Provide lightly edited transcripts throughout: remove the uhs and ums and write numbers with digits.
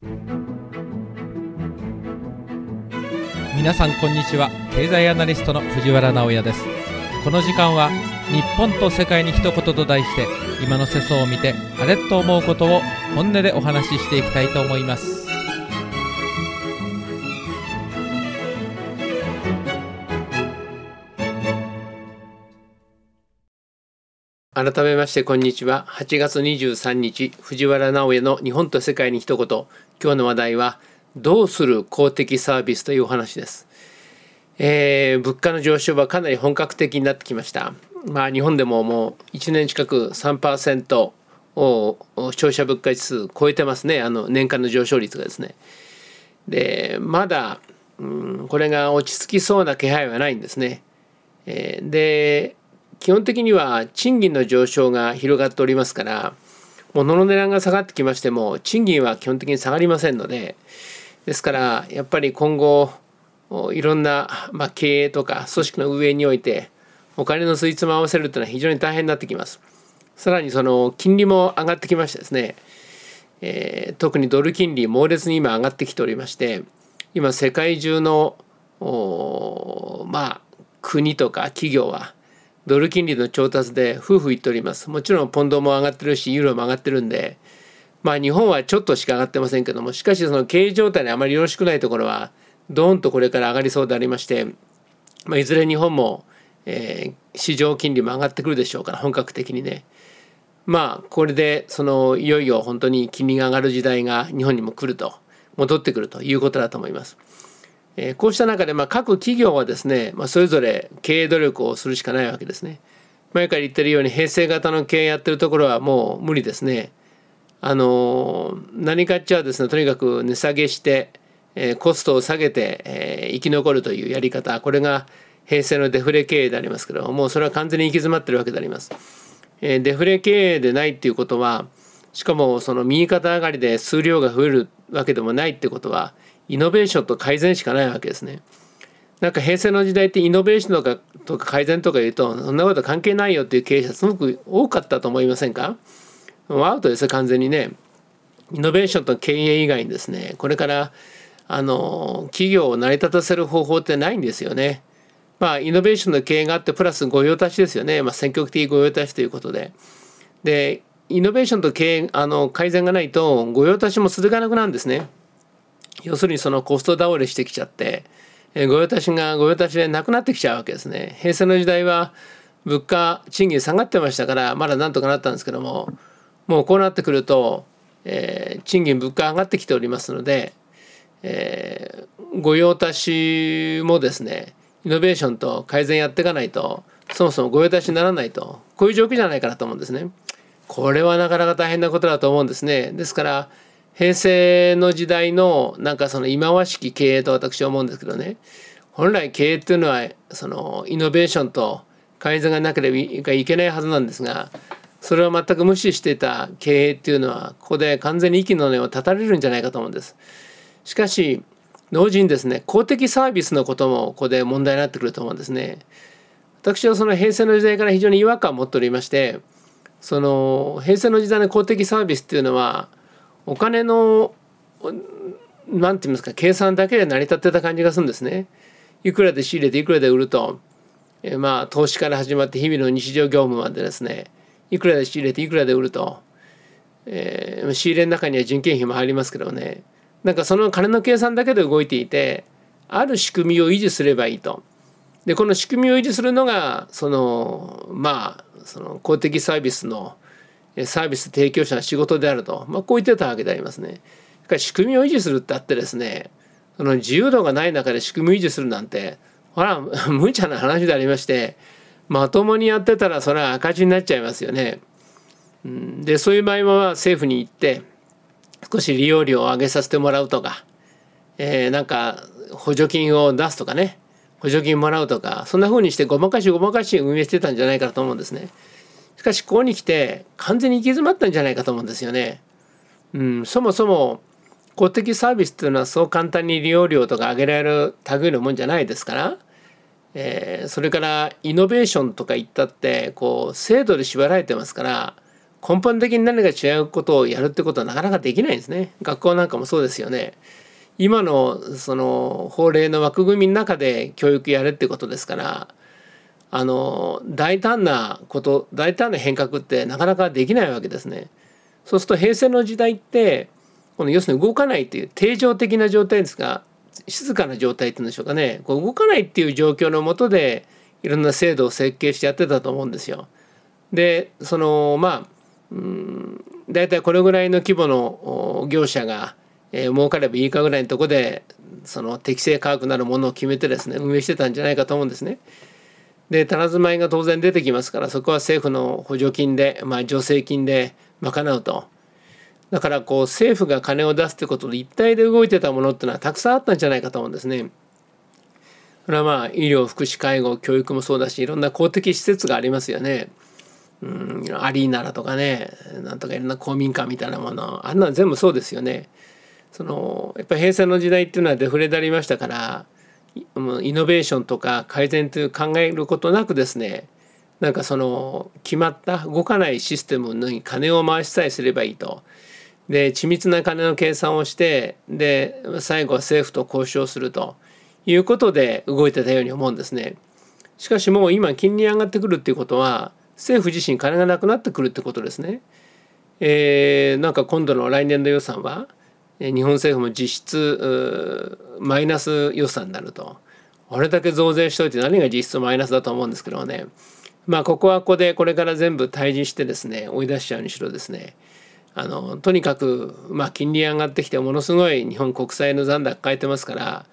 皆さんこんにちは。経済アナリストの藤原直也です。この時間は日本と世界に一言と題して、今の世相を見てあれと思うことを本音でお話ししていきたいと思います。 改めましてこんにちは。8月23日藤原直也の日本と世界に一言。今日の話題はどうする公的サービスというお話です。物価の上昇はかなり本格的になってきました。日本でももう1年近く 3% を消費者物価指数超えてますね。年間の上昇率がですね。でまだこれが落ち着きそうな気配はないんですね。で基本的には賃金の上昇が広がっておりますから、物の値段が下がってきましても賃金は基本的に下がりませんので、ですからやっぱり今後いろんな経営とか組織の運営においてお金の水も合わせるというのは非常に大変になってきます。さらにその金利も上がってきましてですね、特にドル金利猛烈に今上がってきておりまして、今世界中の国とか企業はドル金利の調達で夫婦言っております。もちろんポンドも上がってるしユーロも上がってるんで、日本はちょっとしか上がってませんけども、しかしその経営状態にあまりよろしくないところはドーンとこれから上がりそうでありまして、いずれ日本も、市場金利も上がってくるでしょうから、本格的にね。これでいよいよ本当に金利が上がる時代が日本にも来ると、戻ってくるということだと思います。こうした中で各企業はですね、それぞれ経営努力をするしかないわけですね。前から言ってるように平成型の経営やってるところはもう無理ですね。何かっちゃですね、とにかく値下げして、コストを下げて、生き残るというやり方、これが平成のデフレ経営でありますけども、それは完全に行き詰まってるわけであります。デフレ経営でないっていうことは、しかもその右肩上がりで数量が増えるわけでもないってことは、イノベーションと改善しかないわけですね。平成の時代ってイノベーションとか改善とか言うと、そんなこと関係ないよっていう経営者すごく多かったと思いませんか？アウトですよ、完全にね。イノベーションと経営以外にですね、これから企業を成り立たせる方法ってないんですよね。イノベーションの経営があってプラス御用達ですよね。積極的御用達ということで。で、イノベーションと経営改善がないと御用達も続かなくなるんですね。要するにそのコスト倒れしてきちゃって、御用達が御用達でなくなってきちゃうわけですね。平成の時代は物価賃金下がってましたからまだなんとかなったんですけども、もうこうなってくると、賃金物価上がってきておりますので、御用達もですね、イノベーションと改善やっていかないとそもそも御用達にならないと、こういう状況じゃないかなと思うんですね。これはなかなか大変なことだと思うんですね。ですから平成の時代のその忌まわしき経営と私は思うんですけどね、本来経営っていうのはそのイノベーションと改善がなければいけないはずなんですが、それを全く無視していた経営っていうのはここで完全に息の根を断たれるんじゃないかと思うんです。しかし同時にですね、公的サービスのこともここで問題になってくると思うんですね。私はその平成の時代から非常に違和感を持っておりまして、その平成の時代の公的サービスっていうのはお金のなんて言いますか、計算だけで成り立ってた感じがするんですね。いくらで仕入れていくらで売ると、投資から始まって日々の日常業務までですね、いくらで仕入れていくらで売ると、仕入れの中には人件費も入りますけどね、その金の計算だけで動いていて、ある仕組みを維持すればいいと。でこの仕組みを維持するのがその公的サービスのサービス提供者の仕事であると、こう言ってたわけでありますね。しかし仕組みを維持するってあってですね、その自由度がない中で仕組みを維持するなんて無茶な話でありまして、まともにやってたらそれは赤字になっちゃいますよね。でそういう場合は政府に行って少し利用料を上げさせてもらうとか、補助金を出すとかね、補助金もらうとか、そんな風にしてごまかし運営してたんじゃないかと思うんですね。しかしここに来て完全に行き詰まったんじゃないかと思うんですよね。そもそも公的サービスっていうのはそう簡単に利用料とか上げられる類のもんじゃないですから、それからイノベーションとか言ったって制度で縛られてますから、 根本的に何か違うことをやるってことはなかなかできないんですね。学校なんかもそうですよね。今のその法令の枠組みの中で教育やれってことですから、大胆な変革ってなかなかできないわけですね。そうすると平成の時代ってこの要するに動かないっていう定常的な状態ですが、静かな状態っていうんでしょうかね、こう動かないっていう状況の下でいろんな制度を設計してやってたと思うんですよ。で大体これぐらいの規模の業者が、儲かればいいかぐらいのところでその適正価格なるものを決めてですね運営してたんじゃないかと思うんですね。で棚まいが当然出てきますから、そこは政府の補助金で、助成金で賄うと。だからこう政府が金を出すってことで一体で動いてたものっていうのはたくさんあったんじゃないかと思うんですね。これは医療福祉介護教育もそうだし、いろんな公的施設がありますよね。アリーナだとかね、なんとかいろんな公民館みたいなもの、あんなの全部そうですよね。やっぱり平成の時代っていうのはデフレでありましたから、イノベーションとか改善という考えることなくですね、なんか決まった動かないシステムに金を回しさえすればいいと。で緻密な金の計算をして、で最後は政府と交渉するということで動いてたように思うんですね。しかしもう今金利上がってくるっていうことは政府自身金がなくなってくるってことですね。なんか今度の来年度予算は日本政府も実質マイナス予算になると。あれだけ増税しといて何が実質マイナスだと思うんですけどね。ここはここでこれから全部対峙してですね追い出しちゃうにしろですね、とにかく金利上がってきてものすごい日本国債の残高抱えてますから、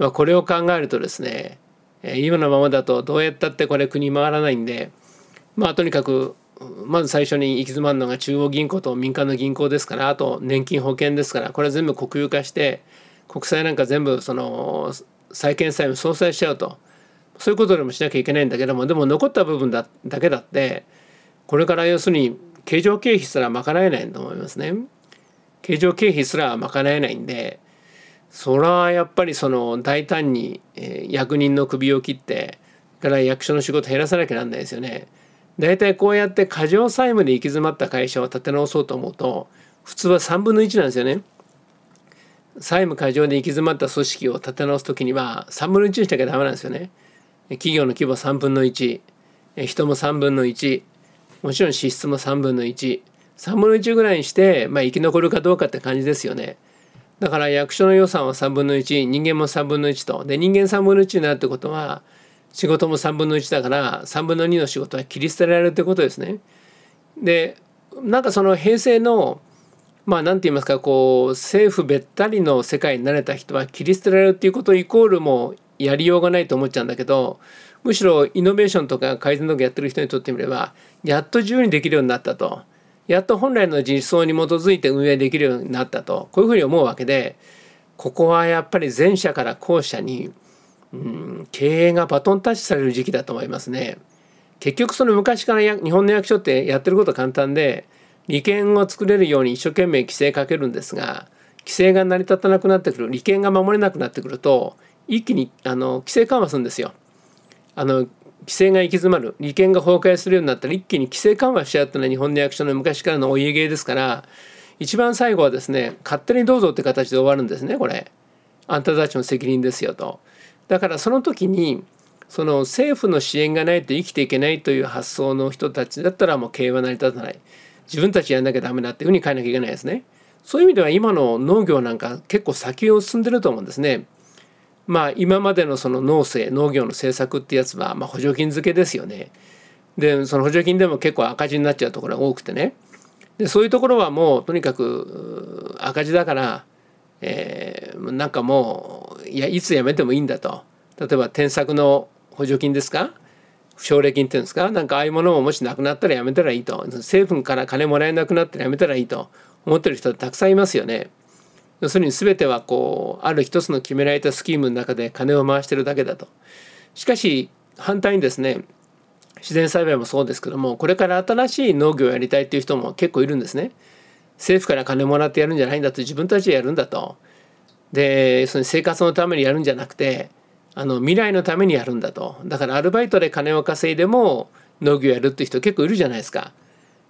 これを考えるとですね、今のままだとどうやったってこれ国回らないんで、とにかくまず最初に行き詰まるのが中央銀行と民間の銀行ですから、あと年金保険ですから、これ全部国有化して国債なんか全部債券債務相殺しちゃうと。そういうことでもしなきゃいけないんだけども、でも残った部分だけだってこれから要するに経常経費すら賄えないと思いますね。経常経費すら賄えないんで、それはやっぱり大胆に役人の首を切ってから役所の仕事減らさなきゃなんないですよね。だいたいこうやって過剰債務で行き詰まった会社を立て直そうと思うと普通は3分の1なんですよね。債務過剰で行き詰まった組織を立て直すときには3分の1にしなきゃダメなんですよね。企業の規模3分の1、人も3分の1、もちろん支出も3分の1、3分の1ぐらいにして生き残るかどうかって感じですよね。だから役所の予算は3分の1、人間も3分の1と。で人間3分の1になるってことは仕事も3分の1だから3分の2の仕事は切り捨てられるってことですね。でなんか平成のなんて言いますか、政府べったりの世界に慣れた人は切り捨てられるっていうことイコールもやりようがないと思っちゃうんだけど、むしろイノベーションとか改善とかやってる人にとってみればやっと自由にできるようになったと、やっと本来の実相に基づいて運営できるようになったと、こういうふうに思うわけで、ここはやっぱり前者から後者に経営がバトンタッチされる時期だと思いますね。結局昔から日本の役所ってやってることは簡単で、利権を作れるように一生懸命規制かけるんですが、規制が成り立たなくなってくる、利権が守れなくなってくると一気に規制緩和するんですよ。規制が行き詰まる、利権が崩壊するようになったら一気に規制緩和しちゃうっていうのは日本の役所の昔からのお家芸ですから、一番最後はですね勝手にどうぞって形で終わるんですね。これあんたたちの責任ですよと。だからその時に政府の支援がないと生きていけないという発想の人たちだったらもう経営は成り立たない、自分たちやんなきゃダメだっていうふうに変えなきゃいけないですね。そういう意味では今の農業なんか結構先を進んでると思うんですね。今までの農業の政策ってやつは補助金付けですよね。で補助金でも結構赤字になっちゃうところが多くてね。でそういうところはもうとにかく赤字だから、なんかもういつやめてもいいんだと。例えば転作の補助金ですか、奨励金っていうんですか、なんかああいうものももしなくなったらやめたらいいと、政府から金もらえなくなったらやめたらいいと思ってる人たくさんいますよね。要するに全てはある一つの決められたスキームの中で金を回してるだけだと。しかし反対にですね、自然栽培もそうですけども、これから新しい農業をやりたいっていう人も結構いるんですね。政府から金もらってやるんじゃないんだと、自分たちでやるんだと。でその生活のためにやるんじゃなくて未来のためにやるんだと。だからアルバイトで金を稼いでも農業やるっていう人結構いるじゃないですか。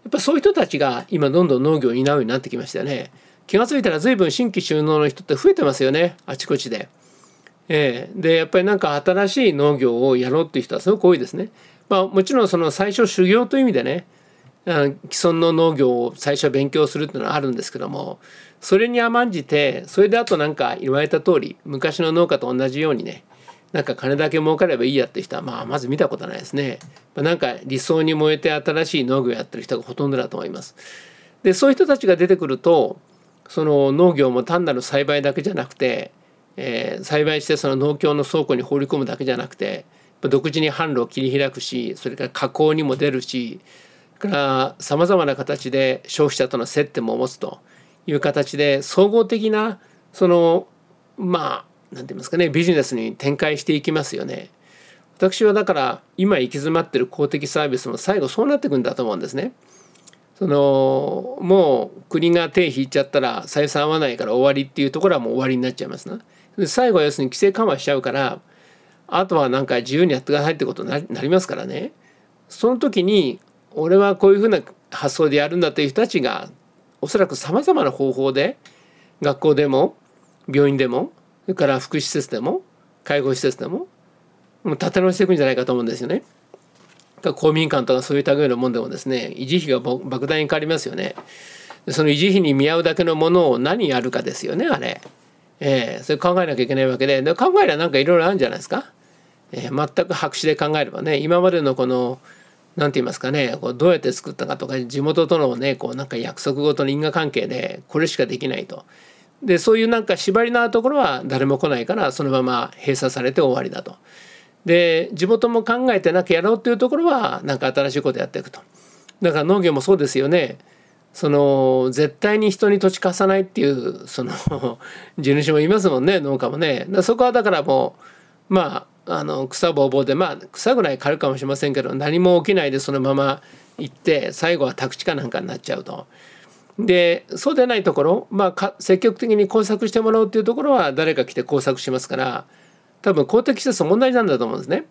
っぱそういう人たちが今どんどん農業を担うようになってきましたよね。気が付いたら随分新規就農の人って増えてますよね、あちこちで。でやっぱりなんか新しい農業をやろうっていう人はすごく多いですね。もちろんその最初修行という意味でね、既存の農業を最初勉強するっていうのはあるんですけども、それに甘んじてそれであとなんか言われた通り昔の農家と同じようにね、なんか金だけ儲かればいいやって人はまず見たことないですね。なんか理想に燃えて新しい農業をやってる人がほとんどだと思います。でそういう人たちが出てくると、その農業も単なる栽培だけじゃなくて、栽培してその農協の倉庫に放り込むだけじゃなくて、独自に販路を切り開くし、それから加工にも出るし、それからさまざまな形で消費者との接点も持つという形で総合的なそのなんて言いますかね、ビジネスに展開していきますよね。私はだから今行き詰まってる公的サービスも最後そうなっていくんだと思うんですね。もう国が手引いちゃったら採算合わないから終わりっていうところはもう終わりになっちゃいますね。で最後は要するに規制緩和しちゃうから、あとはなんか自由にやってくださいってことになりますからね。その時に俺はこういうふうな発想でやるんだという人たちがおそらくさまざまな方法で学校でも病院でもそれから福祉施設でも介護施設でも立て直していくんじゃないかと思うんですよね。公民館とかそういう類のもんでもですね、維持費が莫大に変わりますよね。その維持費に見合うだけのものを何やるかですよね、あれ。それ考えなきゃいけないわけで、考えればなんかいろいろあるんじゃないですか。全く白紙で考えればね、今までのこのなんて言いますかね、どうやって作ったかとか地元とのねなんか約束事の因果関係でこれしかできないと。でそういうなんか縛りのあるところは誰も来ないからそのまま閉鎖されて終わりだと。で地元も考えてなきゃやろうっていうところはなんか新しいことやっていくと。だから農業もそうですよね。絶対に人に土地貸さないっていう地主もいますもんね、農家もね。そこはだからもう草ぼうぼうで草ぐらい刈るかもしれませんけど何も起きないでそのまま行って最後は宅地かなんかになっちゃうと。でそうでないところ、積極的に工作してもらうっていうところは誰か来て工作しますから、多分公的施設問題なんだと思うんですね。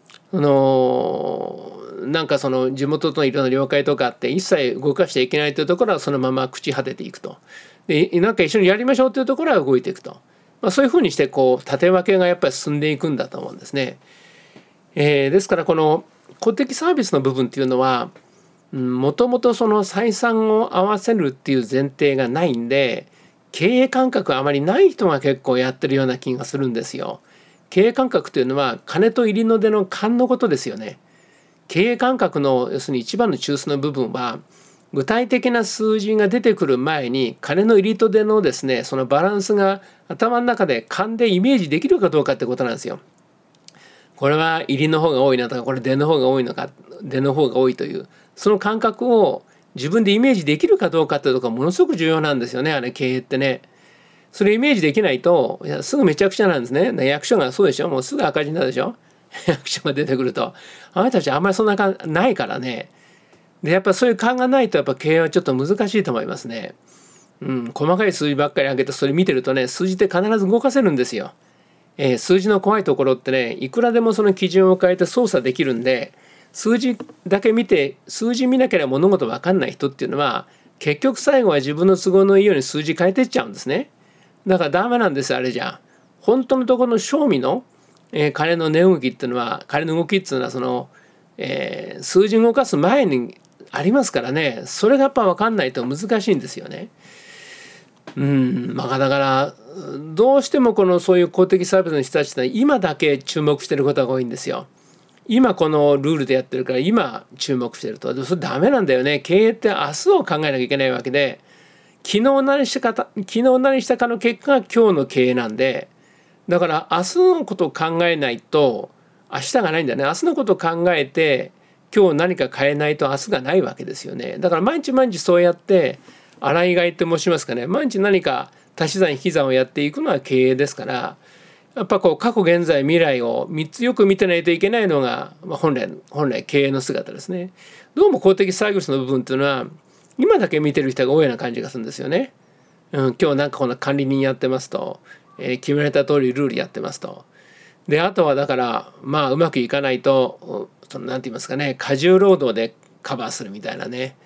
なんか地元とのいろんな了解とかあって一切動かしていけないというところはそのまま朽ち果てていくと。でなんか一緒にやりましょうというところは動いていくと。そういうふうにして縦分けがやっぱり進んでいくんだと思うんですね。ですからこの公的サービスの部分っていうのはもともとその採算を合わせるっていう前提がないんで、経営感覚あまりない人が結構やってるような気がするんですよ。経営感覚というのは金と入りの出の勘のことですよね。経営感覚の要するに一番の中枢の部分は具体的な数字が出てくる前に金の入りと出のですね、そのバランスが頭の中で勘でイメージできるかどうかってことなんですよ。これは入りの方が多いなとか、これ出の方が多いのか、出の方が多いというその感覚を自分でイメージできるかどうかっていうところがものすごく重要なんですよね、あれ経営ってね。それイメージできないとすぐめちゃくちゃなんですね。役所がそうでしょ、もうすぐ赤字になるでしょ役所が出てくるとあなたたちあんまりそんな感ないからね。でやっぱそういう勘がないとやっぱ経営はちょっと難しいと思いますね。細かい数字ばっかり上げてそれ見てるとね、数字って必ず動かせるんですよ。数字の怖いところってね、いくらでもその基準を変えて操作できるんで、数字だけ見て数字見なければ物事分かんない人っていうのは結局最後は自分の都合のいいように数字変えてっちゃうんですね。だからダメなんです、あれじゃ。本当のところの正味の、金の値動きっていうのは、金の動きっていうのは数字動かす前にありますからね。それがやっぱ分かんないと難しいんですよね。だからどうしてもそういう公的サービスの人たちって今だけ注目してることが多いんですよ。今このルールでやってるから今注目してると。それダメなんだよね。経営って明日を考えなきゃいけないわけで、昨日何したかの結果が今日の経営なんで、だから明日のことを考えないと明日がないんだよね。明日のことを考えて今日何か変えないと明日がないわけですよね。だから毎日毎日そうやって洗い替えって申しますかね、毎日何か足し算引き算をやっていくのは経営ですから、やっぱ過去現在未来を3つよく見てないといけないのが、本来経営の姿ですね。どうも公的サービスの部分っていうのは今だけ見てる人が多いような感じがするんですよね。今日なんかこの管理人やってますと、決められた通りルールやってますと。であとはだからうまくいかないとなんて言いますかね、過重労働でカバーするみたいなね。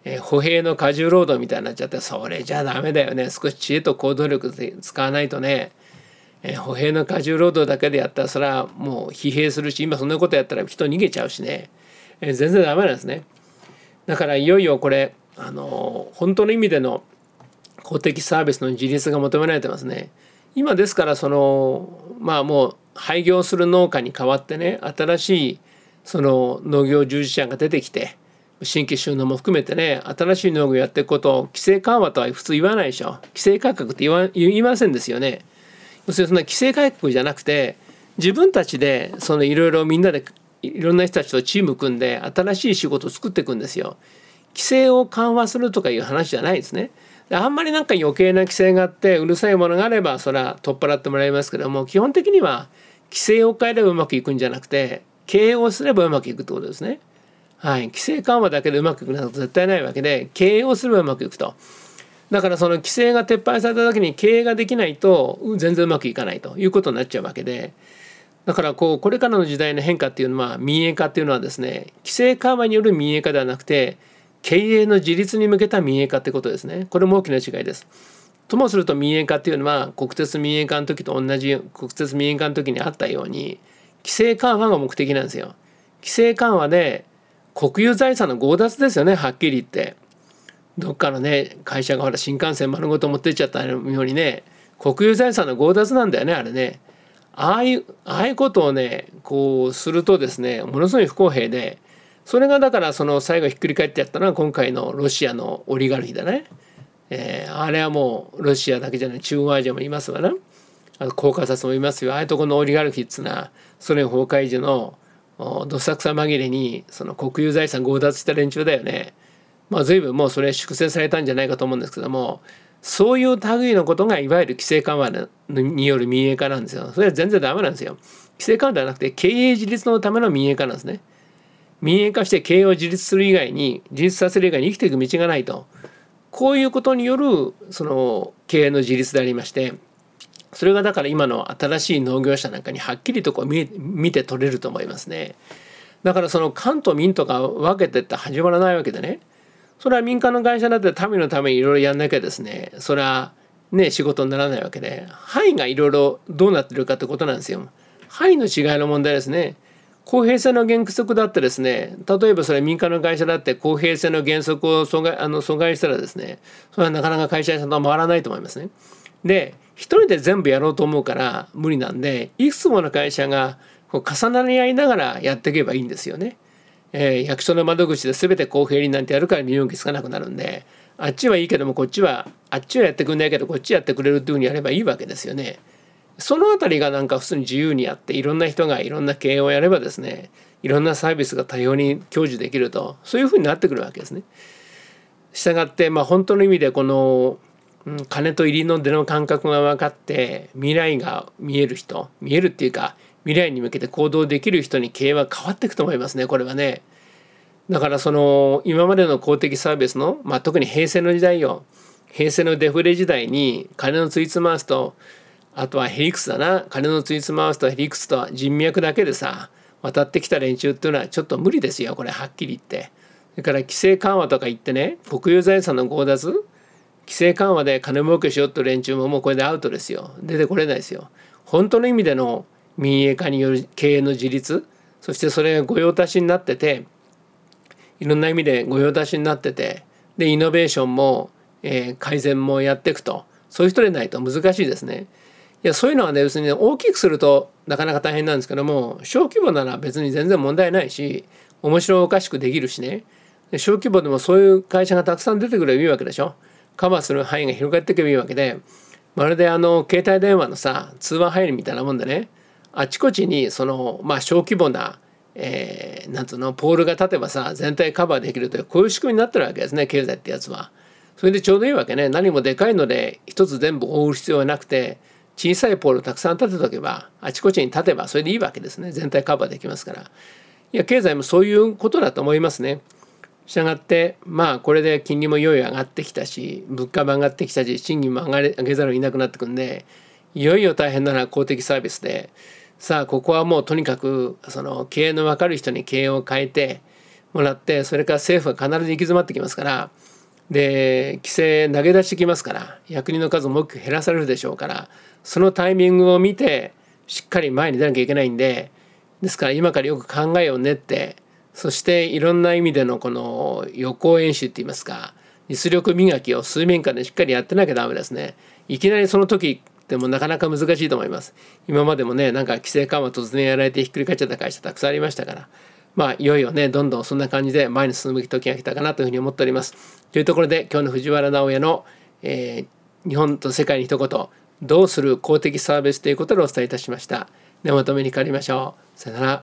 歩兵の過重労働みたいになっちゃって、それじゃダメだよね。少し知恵と行動力で使わないとね、歩兵の過重労働だけでやったらそれはもう疲弊するし、今そんなことやったら人逃げちゃうしね、全然ダメなんですね。だからいよいよこれ本当の意味での公的サービスの自立が求められてますね。今ですからもう廃業する農家に代わってね、新しい農業従事者が出てきて、新規就農も含めてね、新しい農業をやっていくことを規制緩和とは普通言わないでしょ。規制改革って言いませんですよね。要するにそんな規制改革じゃなくて、自分たちでいろいろみんなでいろんな人たちとチーム組んで新しい仕事を作っていくんですよ。規制を緩和するとかいう話じゃないですね。あんまりなんか余計な規制があってうるさいものがあればそれは取っ払ってもらいますけども、基本的には規制を変えればうまくいくんじゃなくて、経営をすればうまくいくってことですね。はい、規制緩和だけでうまくいくなんて絶対ないわけで、経営をすればうまくいくと。だからその規制が撤廃された時に経営ができないと全然うまくいかないということになっちゃうわけで、だからこれからの時代の変化っていうのは、民営化っていうのはですね、規制緩和による民営化ではなくて経営の自立に向けた民営化ってことですね。これも大きな違いです。ともすると民営化っていうのは国鉄民営化の時と同じ、国鉄民営化の時にあったように規制緩和が目的なんですよ。規制緩和で国有財産の強奪ですよね、はっきり言って。どっかのね会社が新幹線丸ごと持ってっちゃったようにね、国有財産の強奪なんだよね、あれね。ああいうことをねするとですね、ものすごい不公平で、それがだから最後ひっくり返ってやったのは今回のロシアのオリガルヒだね。あれはもうロシアだけじゃない、中央アジアもいますわね。コーカサスもいますよ。ああいうとこのオリガルヒっつうのはソ連崩壊時のどさくさ紛れに国有財産強奪した連中だよね。随分もうそれ粛清されたんじゃないかと思うんですけども、そういう類のことがいわゆる規制緩和による民営化なんですよ。それは全然ダメなんですよ。規制緩和ではなくて経営自立のための民営化なんですね。民営化して経営を自立させる以外に生きていく道がないと、こういうことによる経営の自立でありまして、それがだから今の新しい農業者なんかにはっきりと見て取れると思いますね。だから官と民とか分けてって始まらないわけでね、それは民間の会社だって民のためにいろいろやんなきゃですね、それはね仕事にならないわけで、範囲がいろいろどうなってるかってことなんですよ。範囲の違いの問題ですね。公平性の原則だってですね、例えばそれ民間の会社だって公平性の原則を阻害したらですね、それはなかなか会社と回らないと思いますね。で、一人で全部やろうと思うから無理なんで、いくつもの会社が重なり合いながらやっていけばいいんですよね。役所の窓口で全て公平になんてやるから身動きつかなくなるんで、あっちはいいけどもこっちはやってくんないけどこっちやってくれるっていうふうにやればいいわけですよね。そのあたりがなんか普通に自由にやって、いろんな人がいろんな経営をやればですね、いろんなサービスが多様に享受できると、そういうふうになってくるわけですね。したがって本当の意味で金と入りの出の感覚が分かって未来が見えるっていうか未来に向けて行動できる人に経営は変わっていくと思いますね、これはね。だから今までの公的サービスの、特に平成の時代平成のデフレ時代に金のついつまわすと、あとはヘリクスだな、金のついつまわすとヘリクスと人脈だけで渡ってきた連中っていうのはちょっと無理ですよ、これはっきり言って。それから規制緩和とか言ってね、国有財産の強奪、規制緩和で金儲けしようと連中ももうこれでアウトですよ。出てこれないですよ。本当の意味での民営化による経営の自立、そしてそれが御用達になってて、いろんな意味で御用達になってて、でイノベーションも、改善もやっていくと、そういう人でないと難しいですね。いやそういうのはね、別に大きくするとなかなか大変なんですけども、小規模なら別に全然問題ないし、面白おかしくできるしね。小規模でもそういう会社がたくさん出てくればいいわけでしょ。カバーする範囲が広がっていけばいいわけで、まるで携帯電話の通話入りみたいなもんでね、あちこちに小規模な、なんつうのポールが立てば全体カバーできるという、こういう仕組みになってるわけですね、経済ってやつは。それでちょうどいいわけね。何もでかいので一つ全部覆う必要はなくて、小さいポールをたくさん立てとけば、あちこちに立てばそれでいいわけですね。全体カバーできますから。いや経済もそういうことだと思いますね。したがってこれで金利もいよいよ上がってきたし、物価も上がってきたし、賃金も上げざるを得なくなってくるんで、いよいよ大変なのは公的サービスで、ここはもうとにかく経営の分かる人に経営を変えて、 もらって、それから政府が必ず行き詰まってきますから、で規制投げ出してきますから、役人の数も大きく減らされるでしょうから、そのタイミングを見てしっかり前に出なきゃいけないんで、ですから今からよく考えを練って、そしていろんな意味でのこの予行演習っていいますか、実力磨きを水面下でしっかりやってなきゃダメですね。いきなりその時でもなかなか難しいと思います。今までもね、なんか規制緩和突然やられてひっくり返っちゃった会社たくさんありましたから、いよいよね、どんどんそんな感じで前に進むべき時が来たかなというふうに思っております。というところで今日の藤原直哉の、日本と世界に一言、どうする公的サービスということでお伝えいたしました。ではまとめに変わりましょう。さよなら。